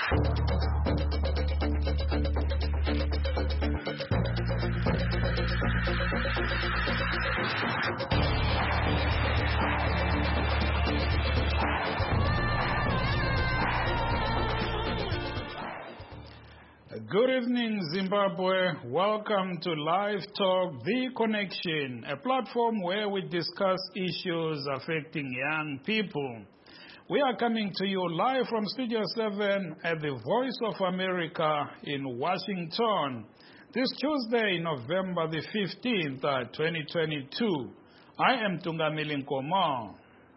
Good evening, Zimbabwe. Welcome to Live Talk, The Connection, a platform where we discuss issues affecting young people. We are coming to you live from Studio 7 at the Voice of America in Washington. This Tuesday, November the 15th, 2022. I am Tungamili Nkomo.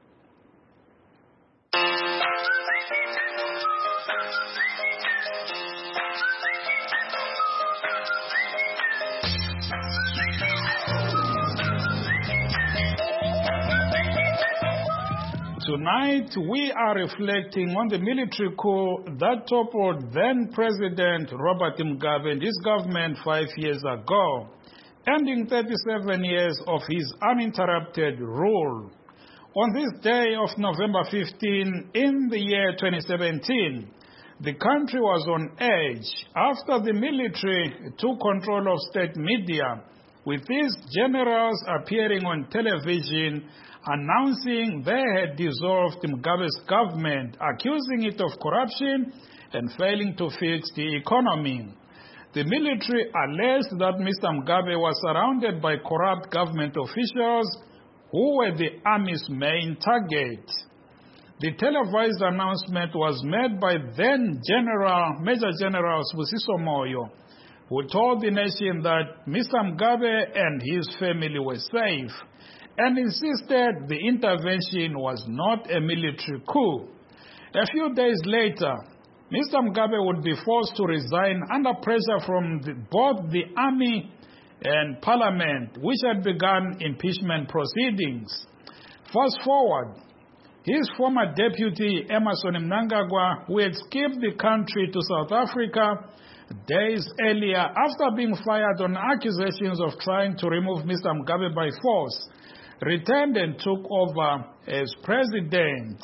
Tonight, we are reflecting on the military coup that toppled then-President Robert Mugabe and his government 5 years ago, ending 37 years of his uninterrupted rule. On this day of November 15, in the year 2017, the country was on edge after the military took control of state media, with these generals appearing on television announcing they had dissolved Mugabe's government, accusing it of corruption and failing to fix the economy. The military alleged that Mr. Mugabe was surrounded by corrupt government officials who were the army's main target. The televised announcement was made by Major General Sibusiso Moyo, who told the nation that Mr. Mugabe and his family were safe, and insisted the intervention was not a military coup. A few days later, Mr. Mugabe would be forced to resign under pressure from both the army and parliament, which had begun impeachment proceedings. Fast forward, his former deputy, Emmerson Mnangagwa, who had skipped the country to South Africa days earlier after being fired on accusations of trying to remove Mr. Mugabe by force, returned and took over as president.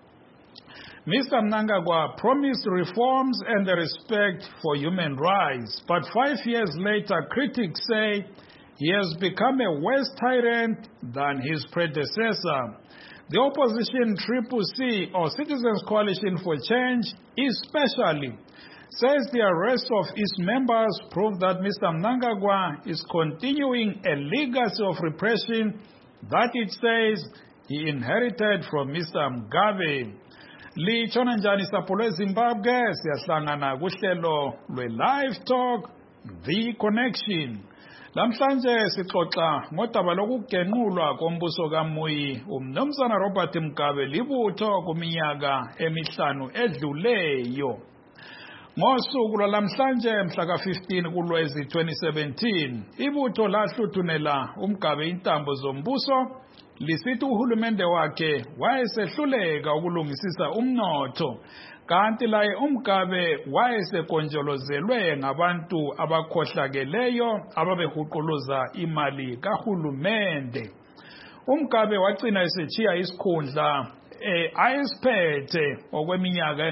Mr. Mnangagwa promised reforms and respect for human rights, but 5 years later, critics say he has become a worse tyrant than his predecessor. The opposition CCC, or Citizens Coalition for Change, especially, says the arrest of its members prove that Mr. Mnangagwa is continuing a legacy of repression that it says he inherited from Mr. Mugabe. Litshona njani sapho lweZimbabwe, siyahlangana kuhlelo lwe-Live Talk, The Connection. Lamhlanje sixoxa ngodaba lokugenqulwa kombuso kaMuyi uMnumzana Robert Mugabe libutho kuminyaka emihlanu edluleyo. Ngosuku lwalamhlanje mhla ka-15 kuLwezi 2017, ibutho lahluthunela uMugabe intambo zombuso lisithi uhulumende wakhe wayesehluleka ukulungisisa umnotho, kanti laye uMugabe wayesekonjolozelwe ngabantu abakhohlakeleyo ababehuquluza imali kahulumende. uMugabe wagcina esechiya isikhundla ayesiphethe okweminyaka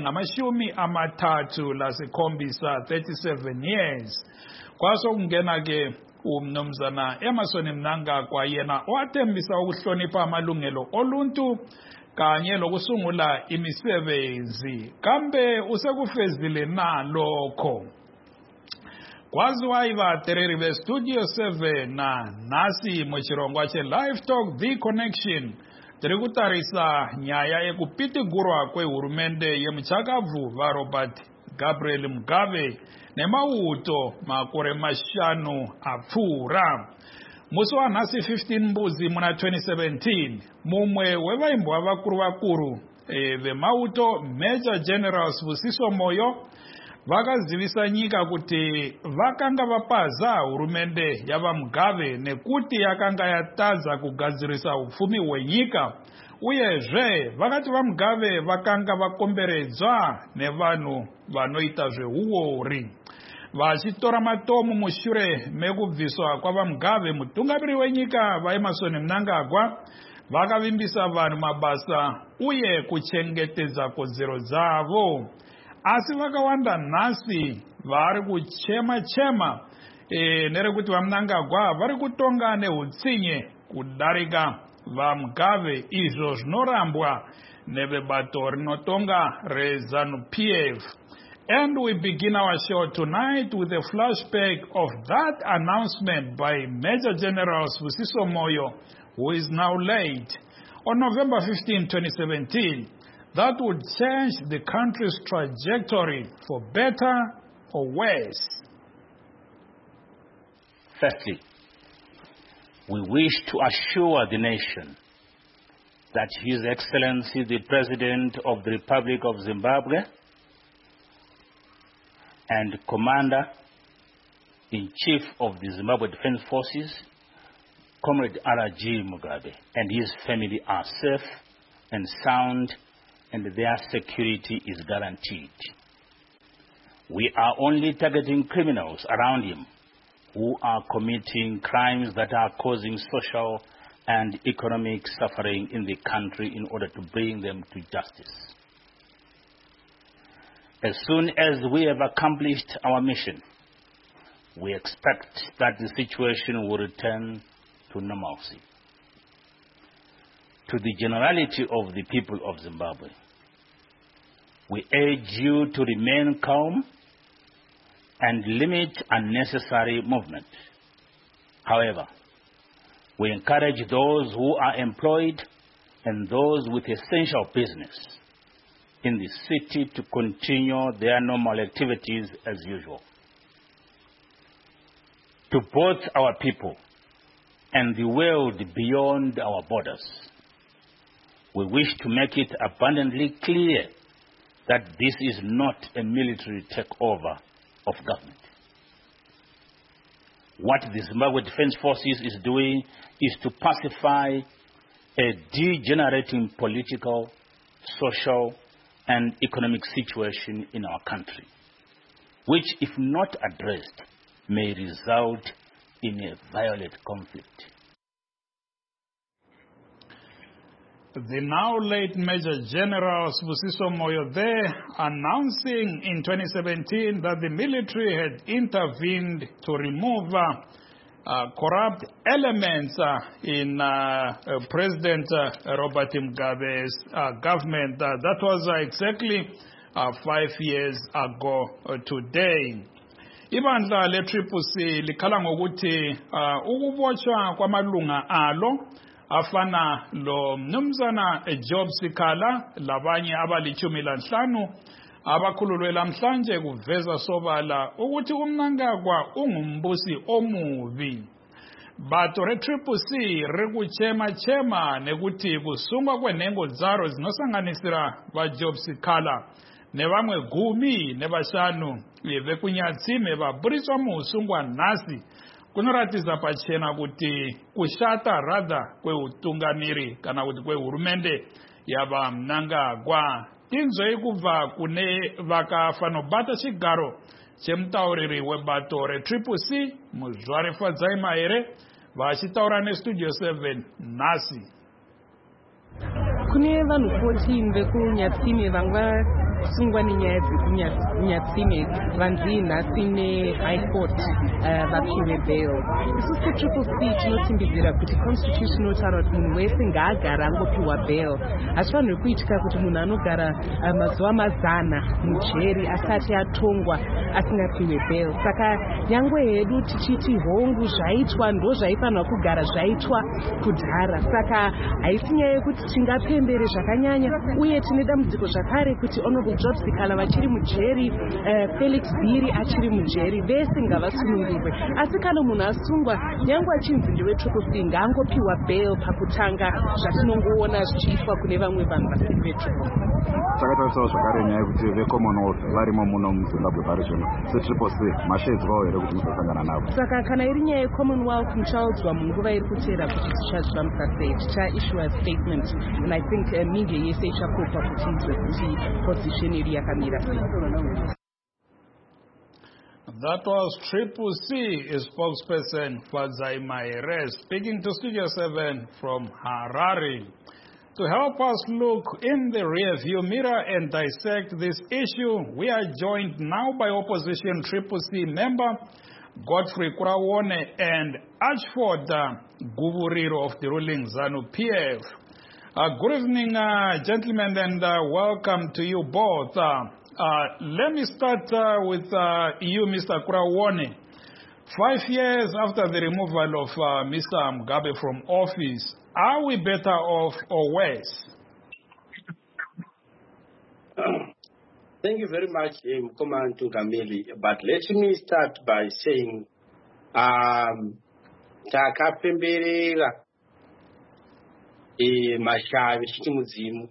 engama-37 37 years. Kwasokungena-ke uMnumzana Emmerson Mnangagwa, yena owathembisa ukuhlonipha amalungelo oluntu kanye lokusungula imisebenzi. Kambe usekufezile na lokho? Kwaziwa ivatereri veStudio 7 nasi muchirongwa che-Live Talk, The Connection, tiri kutarisa nyaya yekupitigurwa kwehurumende yemuchakabvu vaRobert Gabriel Mugabe nemauto makore mashanu apfuura. Musi wanhasi 15 Mbuzi muna 2017, mumwe wevaimbwa vakuru vemauto Major General Sibusiso Moyo vakazivisa nyika kuti vakanga vapaza hurumende yavaMugabe nekuti yakanga yatadza kugadzirisa upfumi hwenyika, uyezve vakati vaMugabe vakanga vakomberedzwa nevanhu vanoita zveuori. Vachitora matomu mushure mekubviswa kwavaMugabe, mutungamiri wenyika vaEmmerson Mnangagwa vakavimbisa vanhu mabasa uye kuchengetedza kodzero dzavo. asi vakawanda nhasi vari kuchema nerekuti vaMnangagwa vari kutonga neutsinye kudarika vaMugabe, izvo zvinorambwa nevebato rinotonga reZANU-PF. And we begin our show tonight with a flashback of that announcement by Major General Sibusiso Moyo, who is now late, on November 15, 2017, that would change the country's trajectory for better or worse. Firstly, we wish to assure the nation that His Excellency the President of the Republic of Zimbabwe and Commander-in-Chief of the Zimbabwe Defense Forces, Comrade R.G. Mugabe, and his family are safe and sound, and their security is guaranteed. We are only targeting criminals around him who are committing crimes that are causing social and economic suffering in the country in order to bring them to justice. As soon as we have accomplished our mission, we expect that the situation will return to normalcy. To the generality of the people of Zimbabwe, we urge you to remain calm and limit unnecessary movement. However, we encourage those who are employed and those with essential business in the city to continue their normal activities as usual. To both our people and the world beyond our borders, we wish to make it abundantly clear that this is not a military takeover of government. What the Zimbabwe Defense Forces is doing is to pacify a degenerating political, social, and economic situation in our country, which, if not addressed, may result in a violent conflict. The now late Major General Sibusiso Moyo there announcing in 2017 that the military had intervened to remove corrupt elements in President Robert Mugabe's government. That was exactly 5 years ago today. Ibandla le-Triple-C likhala ngokuthi ukubotshwa kwamalunga alo afana lo mnumzana Job Sikhala labanye abali-15 abakhululwe namhlanje kuveza sobala ukuthi uMnangagwa ungumbusi omubi. Bato re-Triple-C rikuchema nekuthi kusungwa kwenengo dzaro zinosanganisira vaJob Sikhala nevamwe 10 nevashanu vekunyatsime vaburiswa muusungwa nhasi kunoratidza pachena kuti kushata radha kweutungamiri kana kuti kwehurumende yavaMnangagwa. Tinzwei kubva kune vakafanobata chigaro chemutauriri webato re-Triple-C Muzvare Fadzai Mahere vachitaura neStudio 7 nhasi. Kune vanhu 14 vekunyatsime vanga sungwa nenyaya dzekunyatsime vanzi nhasi neHigh Court vapiwe bail. Isusu seTriple-C tinotimbidzira kuti constitution inotaura kuti munhu wese ngaagara angopiwa bail. Hachifanirwi kuitika kuti munhu anogara mazuva mazana mujeri asati atongwa asingapiwe bail. Saka nyangwe hedu tichiti hongu zvaitwa ndo zvaifanirwa kugara zvaitwa kudhara. Saka haisi nyaya yekuti tingapembere zvakanyanya, uye tine dambudziko zvakare kuti Honorable Job Sikhala vachiri mujeri, Felix Bhiri achiri mujeri, vese ngavasunungurwe. Asi kana munhu asungwa nyangwe achinzi ndiwe Triple-C ngaangopiwa bail pakutanga, zvatinongoona zvichiitwa kune vamwe vanhu vasiri veTriple-C. Takatarisawo zvakare nyaya yekuti veCommonwealth varimo muno muZimbabwe pari zvino seTriple-C mashedzwawo here kuti musasangana navo. Saka kana iri nyaya yeCommonwealth muchaudzwa munguva iri kuteera kuti tichazvifambisa sei, tichaissue a statement, and I think media yese ichakopa kuti izwe kuti position iri yakamira sei. That was Triple-C, a spokesperson Fadzai Mahere, speaking to Studio 7 from Harare. To help us look in the rear-view mirror and dissect this issue, we are joined now by Opposition Triple C member Godfrey Kurawone and Ashford Guvuriro of the ruling ZANU-PF. Good evening, gentlemen, and welcome to you both. Let me start with you, Mr. Kurawone. 5 years after the removal of Mr. Mugabe from office, are we better off or worse? Thank you very much, Commander Tungamili. But let me start by saying, takapemberera mashavi chimuzimu.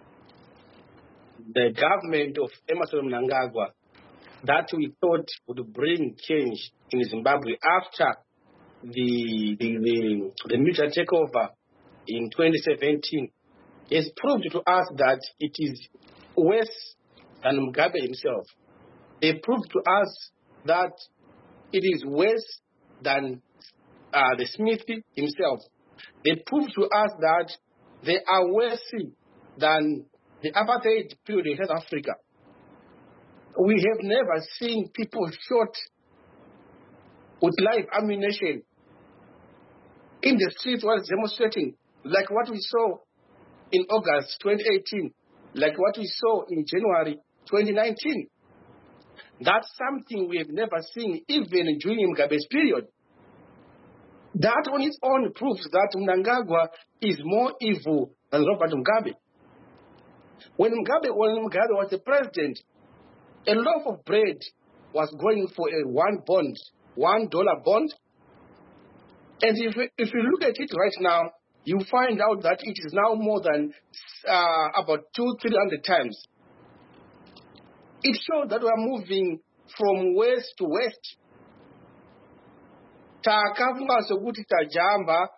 The government of Emmerson Mnangagwa that we thought would bring change in Zimbabwe after the military takeover in 2017 has proved to us that it is worse than Mugabe himself. They proved to us that it is worse than the Smith himself. They proved to us that they are worse than the apartheid period in South Africa. We have never seen people shot with live ammunition in the streets while demonstrating, like what we saw in August 2018, like what we saw in January 2019. That's something we have never seen even during Mugabe's period. That on its own proves that Mnangagwa is more evil than Robert Mugabe. When Mugabe was the president, a loaf of bread was going for a $1 bond. And if you look at it right now, you find out that it is now more than about 200-300 times. It shows that we are moving from west to west. Takafunga sokuti tajamba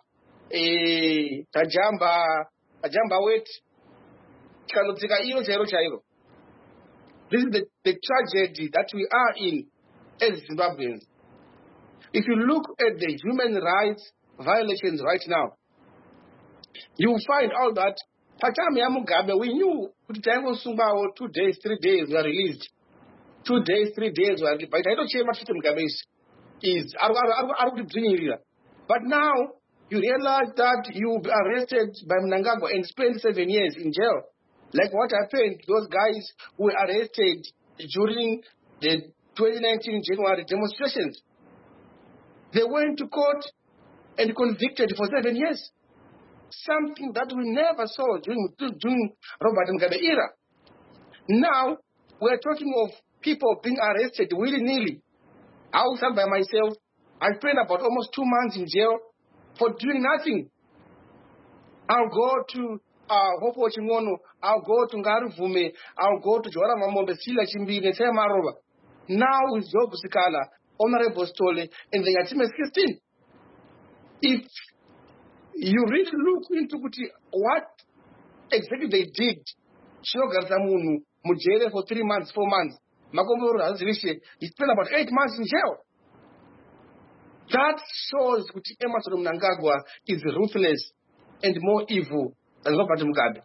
wet. Tikanodzika iro chairo. This is the tragedy that we are in as Zimbabweans. If you look at the human rights violations right now, you will find out that Patami Mugabe, we knew that 2 days, 3 days were released. 2 days, 3 days were released. But I don't care much Mugabe is. But now you realize that you will be arrested by Mnangagwa and spend 7 years in jail. Like what happened to those guys who were arrested during the 2019 January demonstrations. They went to court and convicted for 7 years. Something that we never saw during Robert Mugabe era. Now, we're talking of people being arrested willy-nilly. I was by myself. I spent about almost 2 months in jail for doing nothing. I'll go to Hopo Chingono, I'll go to Ngaruvume, I'll go to Joara Mamombe, Sila Chimbi, Nesema Roba. Now with Job Sikala, Honorable Stole, and the Yatime 15. If you really look into what exactly they did, Shogar Zamunu, Mujere for 3 months, 4 months, Makomoro Hazrishi, he spent about 8 months in jail. That shows that Emmerson Mnangagwa is ruthless and more evil than Robert Mugabe.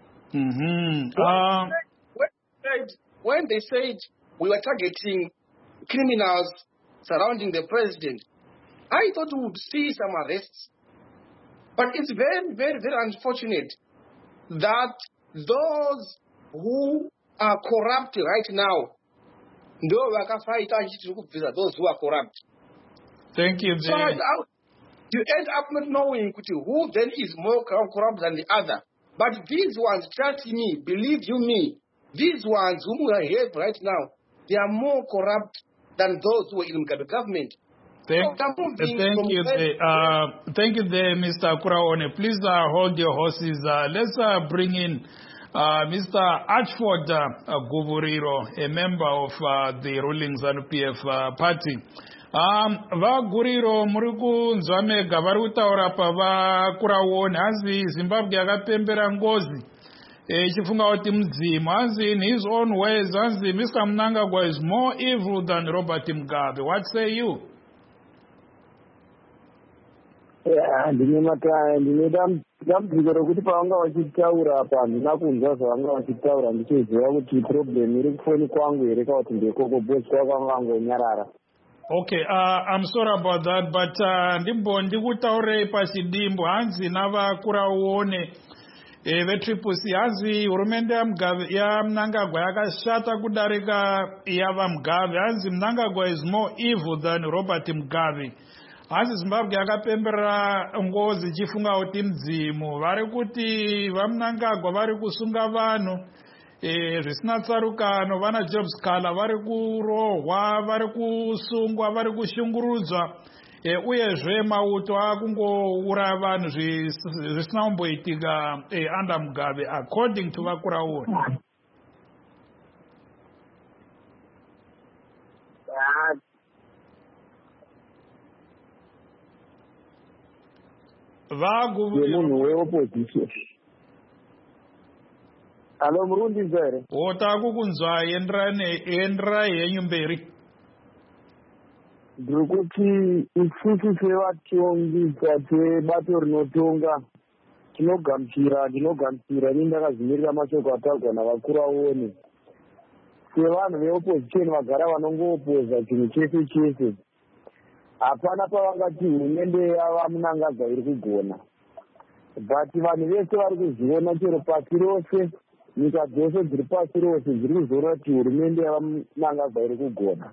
When they said we were targeting criminals surrounding the president, I thought we would see some arrests. But it's very, very, very unfortunate that those who are corrupt right now, those who are corrupt. Thank you. So you end up not knowing who then is more corrupt than the other. But these ones, trust me, believe you me, these ones whom we have right now, they are more corrupt than those who are in the government. Thank you there, Mr. Kurawone. Please hold your horses. Let's bring in Mr. Ashford Guvuriro, a member of the ruling ZANU-PF party. Vaguriro muri nzamega vari kutaura pa vaKurawone hanzi Zimbabwe yakapembera ngozi ichifunga kuti mudzimu. Hanzi in his own ways, hanzi Mr. Mnangagwa is more evil than Robert Mugabe. What say you? ndine dambudziko rokuti pavanga vachitaura apa handina kunzwa zvavanga vachitaura ndichiziva kuti problem iri kufoni kwangu here kana kuti ndekoko bosi kwakanga angonyarara. Okay, I'm sorry about that, but ndikutaurei pachidimbo hanzi navakuraone veTriple-C hanzi hurumende yaMnangagwa yakashata kudarika yavaMugabe. Hanzi Mnangagwa is more evil than Robert Mugabe. Hanzi Zimbabwe yakapemberera ngozi chifunga kuti mdzimu vari kuti vaMnangagwa vari kusunga vanhu zvisina tsarukano, vana Job Scala vari kurohwa, vari kusungwa, vari kushungurudzwa, uyezve mauto akungouraya vanhu zvisina kumboitika under Mugabe according to vakuraona. Munhu weopposition. Alo Murundi zere. Takukunzwa endera yenyu mberi. Ndikuti isusu sevatongi sebato rinotonga ndinogamuchira ndakazvimirira mashoko ataurwa navakuraone. Sevanhu veopposition vagara vanongoopoza chinhu chese hapana pavangati hurumende yavaMnangagwa iri kugona, but vanhu vese vari kuzviona chero pasi rose, nyika dzose dziri pasi rose dziri kuzoona kuti hurumende yavaMnangagwa iri kugona.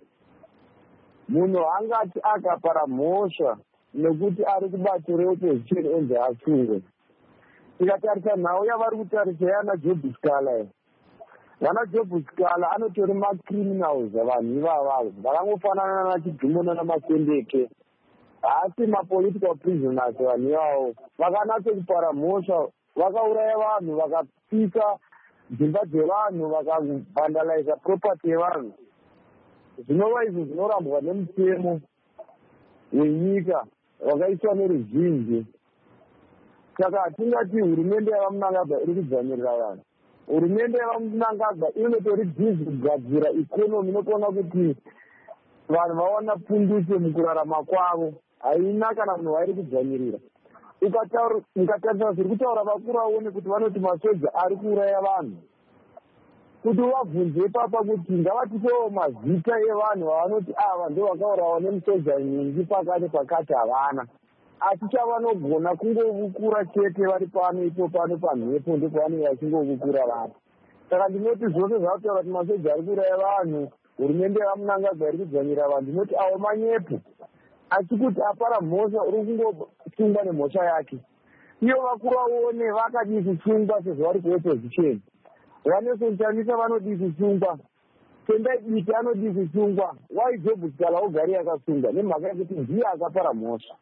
Munhu angati akapara mhosva nekuti ari kubato reopposition enze asungwe. Tikatarisa nhau yavari kutarisa yana Job Scala, vana Job Scala anotori macriminals vanhu ivavavo vakangofanana naChidhumona naMasendeke, haasi mapolitical prisoners. Vanhu ivavo vakanatso kupara mhosva, vakauraya vanhu, vakapisa dzimba dzevanhu, vakavandaliza property yevanhu. Zvinova izvi zvinorambwa nemutemo wenyika wakaiswa neruzhinji. Saka hatingati hurumende yavaMnangagwa iri kudzvamirira vanhu. Hurumende yavaMnangagwa inotori bhizi kugadzira ikonomi inokuona kuti vanhu vawana pundutso mukurarama kwavo. Haina kana munhu wairi kudzvamirira. Ukatarisa zviri kutaura vakuraone kuti vanoti masoja ari kuuraya vanhu, kuti vabvunze papa kuti ngavatipewo mazita evanhu vavanoti ava ndo vakaurawa nemusoja nyingi pakati havana. Asi chavanogona kungovukura chete vari pano ipo pano pamhepo ndipo vanenge vachingovukura vanhu. Saka ndinoti zvose zvakutaura kuti masoja ari kuuraya vanhu, hurumende yavaMnangagwa iri kudzvanyira vanhu, ndinoti avo manyepo. Asi kuti apara mhosva uri kungosungwa nemhosva yake. Iyo vakuraone vakadi kusungwa sezvo vari kuopposition. Vaneso Chamisa vanodi kusungwa, Tendai Biti anodi kusungwa. Why Job Scala ogari akasungwa nemhaka yekuti ndiye akapara mhosva.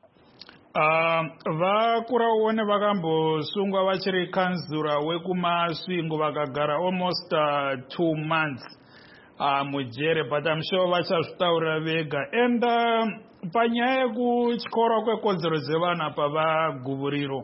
Vakuraone vakambosungwa vachiri kanzura wekumasvingo vakagara almost 2 months mujere, but I'm sure vachazvitaura vega. And panyaya yekutyora kwekodzero dzevanhu apa vaguvuriro,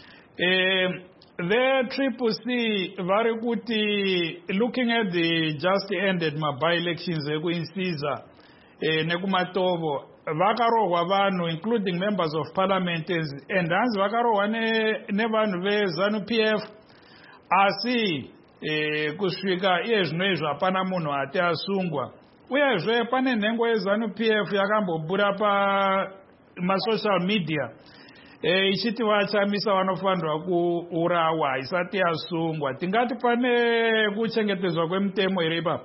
the Triple-C vari kuti looking at the just ended by-elections ekuInsiza nekumatovo, vakarohwa vanhu including members of parliament, and hanzi vakarohwa nevanhu veZANU-PF. Asi kusvika iye zvino izvo hapana munhu ati asungwa. Uyezve pane nhengo yeZANU-PF yakambobuda pamasocial media ichiti vaChamisa vanofanirwa kuurawa isati yasungwa. Tingati pane kuchengetedzwa kwemutemo here ipapo?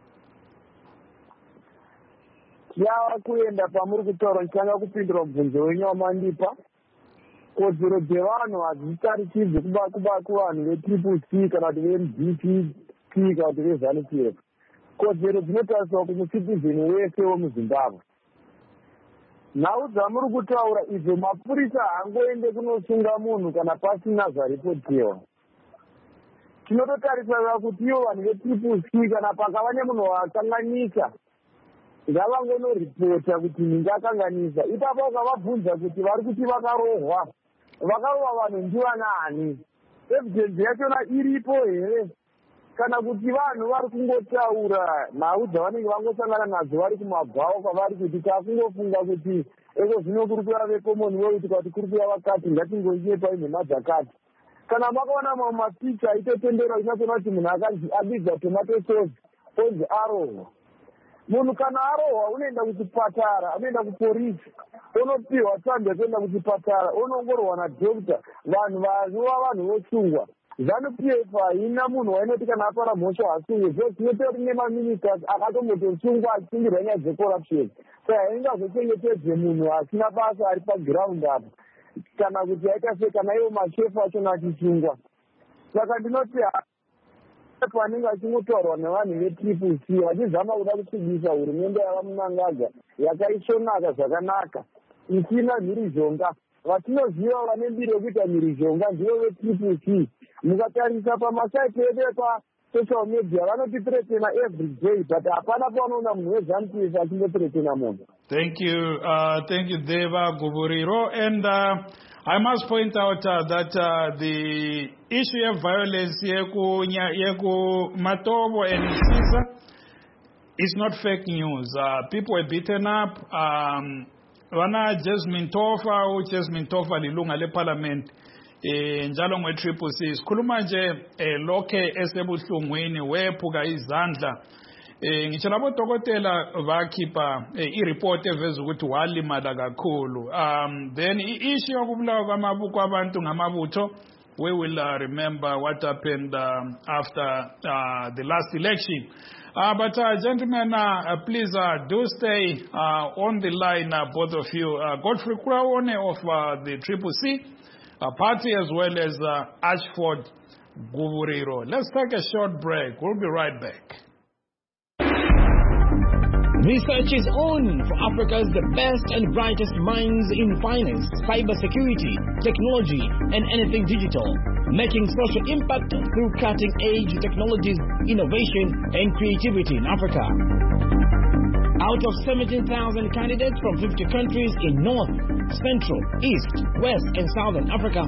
Yava kuenda pamuri kutaura ndichanga kupindura mubvunzo wenyu wamandipa. Kodzero dzevanhu hadzitarichidzi kuba kuvanhu veTriple-C kana kuti veMDP kana kuti veZANU-PF. Kodzero dzinotariswa kumusitizeni wese wemuZimbabwe. Nhau dzamuri kutaura izvo mapurisa hangoende kunosunga munhu kana pasina zvaripotiwa. Tinototarisira kuti ivo vanhu veTriple-C kana pakava nemunhu wakanganisa ngavangonoripota kuti ninga akanganisa. Ipapo ukavabvunza kuti vari kuti vakarohwa vanhu ndivanani, evidence yachona iripo here? Kana kuti vanhu vari kungotaura nhau dzavanenge vangosangana nadzo vari kumabvawo kwavari kuti takungofunga kuti eko zvino kuri kuya vecommonwealth kwati kuri kuya vakati ngatingoiye painhema dzakati kana makaona mamwe mapicha aitotendera inatona kuti munhu akanzi abidza tomato sauce onzi arohwa munhu kana arohwa unoenda kuchipatara anoenda kuporisi unopiwa tsamba yekuenda kuchipatara unoongororwa nadhokta vanhu vanova vanhu vosungwa ZANU-PF haina munhu wainoti kana apara mhosva hasungwe so tinotori nemaministers akatombotosungwa achisungirwa nyaya dzecorruption saka haingazochengetedze munhu asina basa ari pagiraundi apa kana kuti aita se kana iwo mashefu achona achisungwa saka ndinoti panenge achingotaurwa nevanhu vetriple C vachizama kuda kusvibisa hurumende yavamunangadza yakaisvonaka zvakanaka isina mhirizhonga vatinoziva vane mbiri yekuita mhirizhonga ndivo vetriple C mukatarisa pamasaiti edu epasocial media vanotitretena every day but hapana pavanoona munhu weZANU-PF achindotretena munhu. Thank you Deva Guvuriro, and I must point out that the issue of violence yeku Matobo and Sisa is not fake news. People were beaten up. Wana Jasmine Tofa lilunga le parliament njalo nge-Triple C sikhuluma nje lokhe esebuhlungwini wephuka izandla ngitsho labodokotela bakhipha i-report eveza ukuthi walimala kakhulu. Then i-issue yokubulawa kwabantu ngamabutho, we will remember what happened after the last election. But gentlemen, please do stay on the line, both of you. Godfrey Kuraone of the Triple C party, as well as Ashford Guvuriro. Let's take a short break. We'll be right back. Research is on for Africa's the best and brightest minds in finance, cybersecurity, technology, and anything digital, making social impact through cutting-edge technologies, innovation, and creativity in Africa. Out of 17,000 candidates from 50 countries in North, Central, East, West, and Southern Africa,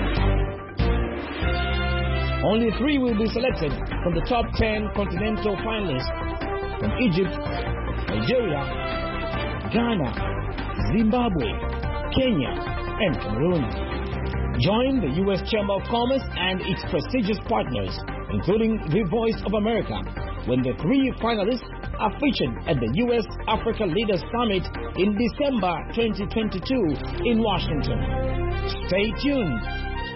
only 3 will be selected from the top 10 continental finalists from Egypt, Nigeria, Ghana, Zimbabwe, Kenya, and Cameroon. Join the U.S. Chamber of Commerce and its prestigious partners, including the Voice of America, when the 3 finalists are featured at the U.S. Africa Leaders Summit in December 2022 in Washington. Stay tuned.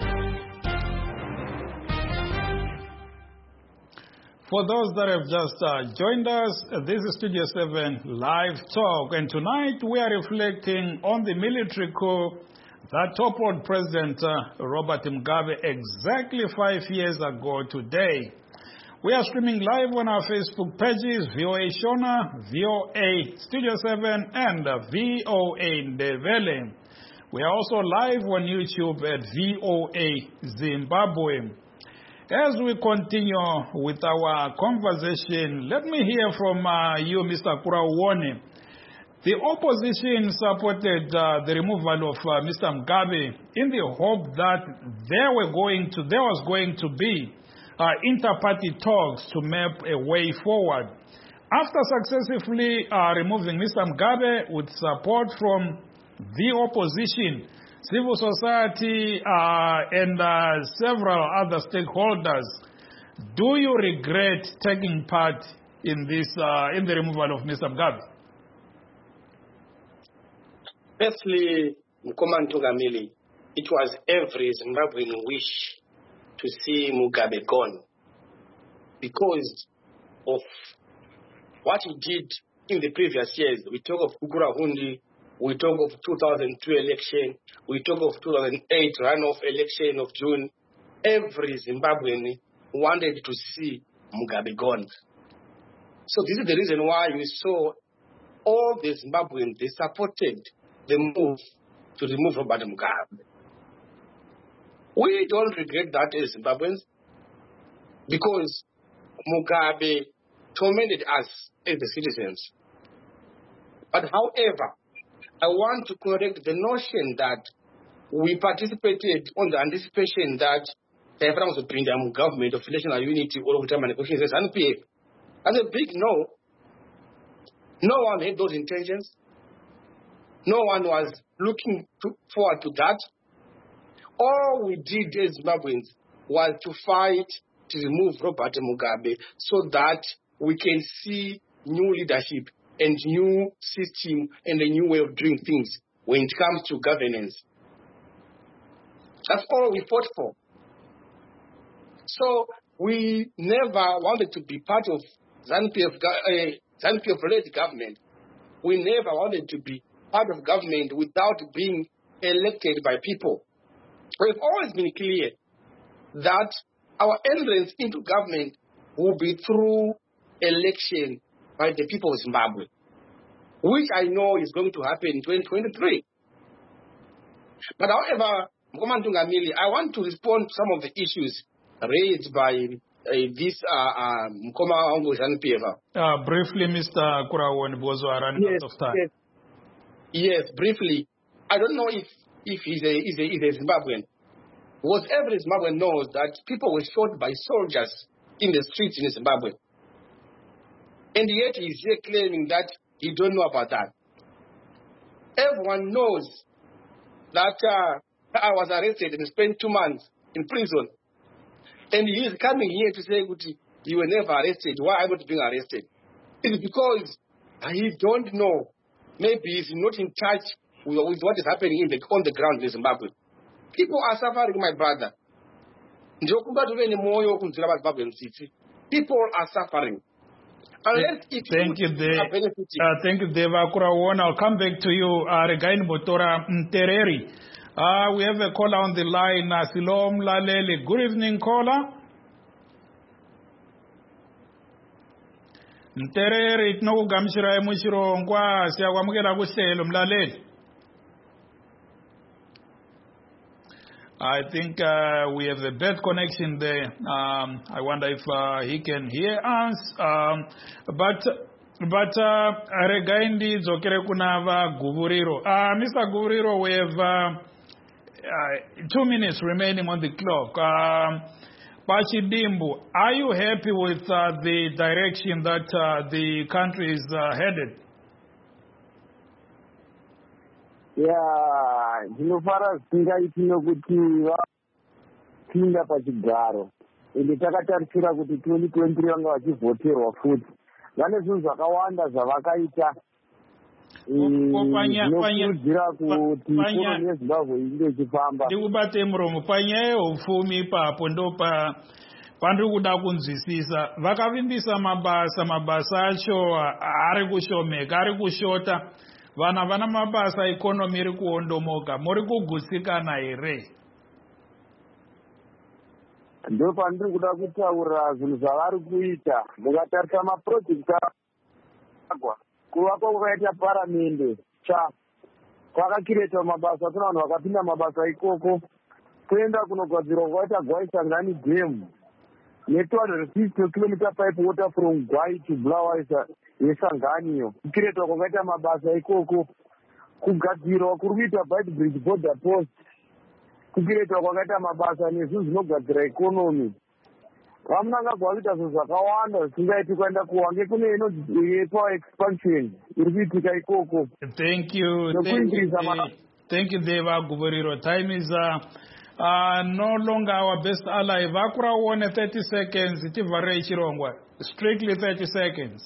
For those that have just joined us, this is Studio 7 Live Talk, and tonight we are reflecting on the military coup that toppled President Robert Mugabe exactly 5 years ago today. We are streaming live on our Facebook pages, VOA Shona, VOA Studio 7, and VOA Ndebele. We are also live on YouTube at VOA Zimbabwe. As we continue with our conversation, let me hear from you, Mr. Kuraone. The opposition supported the removal of Mr. Mugabe in the hope that there was going to be inter-party talks to map a way forward. After successfully removing Mr. Mugabe with support from the opposition, civil society, and several other stakeholders, do you regret taking part in this, in the removal of Mr. Mugabe? Firstly, Mkoma Ntungamili, it was every Zimbabwean wish to see Mugabe gone because of what he did in the previous years. We talk of Kugura Hundi, we talk of 2002 election, we talk of 2008 runoff election of June. Every Zimbabwean wanted to see Mugabe gone. So this is the reason why we saw all the Zimbabweans, they supported the move to remove Robert Mugabe. We don't regret that as Zimbabweans because Mugabe tormented us as the citizens. But however, I want to correct the notion that we participated on the anticipation that the was a Brindamu government of national unity all over time and negotiations as ZANU-PF. That's a big no. No one had those intentions. No one was looking forward to that. All we did as Zimbabweans was to fight to remove Robert Mugabe so that we can see new leadership and new system and a new way of doing things when it comes to governance. That's all we fought for. So we never wanted to be part of ZANU-PF-led government. We never wanted to be part of government without being elected by people. We've always been clear that our entrance into government will be through election by the people of Zimbabwe, which I know is going to happen in 2023. But however, Mkoma Ntungamili, I want to respond to some of the issues raised by this Mkoma Wangu ZANU-PF. Briefly, Mr. Kuraone, because we are running out of time. Yes, briefly. I don't know if he's a Zimbabwean. Because every Zimbabwean knows that people were shot by soldiers in the streets in Zimbabwe. And yet he's here claiming that he don't know about that. Everyone knows that I was arrested and spent 2 months in prison. And he is coming here to say, you were never arrested. Why am I not being arrested? It's because he don't know. Maybe he's not in touch with what is happening on the ground in Zimbabwe. People are suffering, my brother. People are suffering. Thank you, Deva Kuraone. I'll come back to you. Regain Botora Mtereri. We have a caller on the line, Silom Lalele. Good evening, caller. Mtereri, no gamshira mushiro ngwa siya kwamukela kuhlelo mlaleli. I think we have a bad connection there. I wonder if he can hear us. But regaindi dzokere kunava Guvuriro. Mr. Guvuriro, we have 2 minutes remaining on the clock. Pachidimbu, are you happy with the direction that the country is headed? Yeah, ndinofara singaiti nokuti vapinda pachigaro ende takatarisira kuti 2023 vanga vachivhoterwa futi. Vane zvinhu zvakawanda zvavakaita zvinokurudzira kuti ikonomi yeZimbabwe inge ichifamba. Ndikubate muromo panyaya yeupfumi ipapo ndo pandiri kuda kunzwisisa. Vakavimbisa mabasa acho ari kushomeka, ari kushota. Vana vana mabasa ikonomi iri kuondomoka. Muri kugutsikana here? Ndo pandiri kuda kutaura zvinhu zvavari kuita. Mukatarisa mapurojekiti akagwa kuvakwa kwakaita paramende kwakakiretwa mabasa. Kuna vanhu vakapinda mabasa ikoko. Kuenda kunogadzirwa kwakaita Gwai Sangani Dam ne250 km pipe water from Gwai to Bulawayo yeSangani. Kukiretwa kwakaita mabasa ikoko. Kugadzirwa kuri kuita Bridge border post. Kukiretwa kwakaita mabasa nezvinhu zvinogadzira ikonomi. Vamunangagwa kuita zvinhu zvakawanda zvisingaiti kuenda kuwange kune inopower expansion iri kuitika ikoko. Thank you, Deva Guvuriro. Time is no longer our best ally. Vakuraone 30 seconds. Tivare chirongwa. Strictly 30 seconds.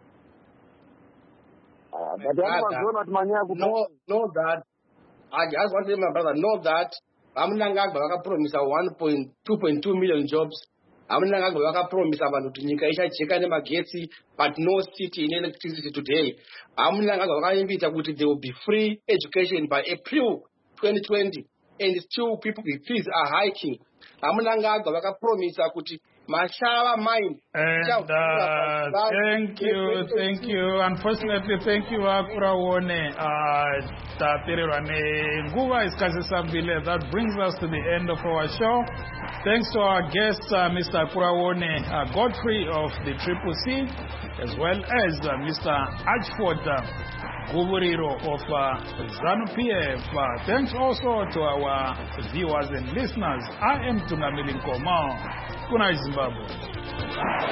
Know that. I just want to tell my brother, know that Amunangagwa vakapromisa 2.2 million jobs. Amunangagwa vakapromisa vanhu kuti nyika ichajeka nemagetsi, but no city in electricity today. Amunangagwa vakaimbita kuti there will be free education by April 2020, and still people's fees are hiking. Amunangagwa vakapromisa kuti Mashava mine. And thank you. Unfortunately, thank you, Kuraone. That brings us to the end of our show. Thanks to our guest, Mr. Kuraone Godfrey of the Triple C, as well as Mr. Ashford Guvuriro of ZANU-PF. Thanks also to our viewers and listeners. I am Tungamili Nkoma. Kuna Zimbabwe.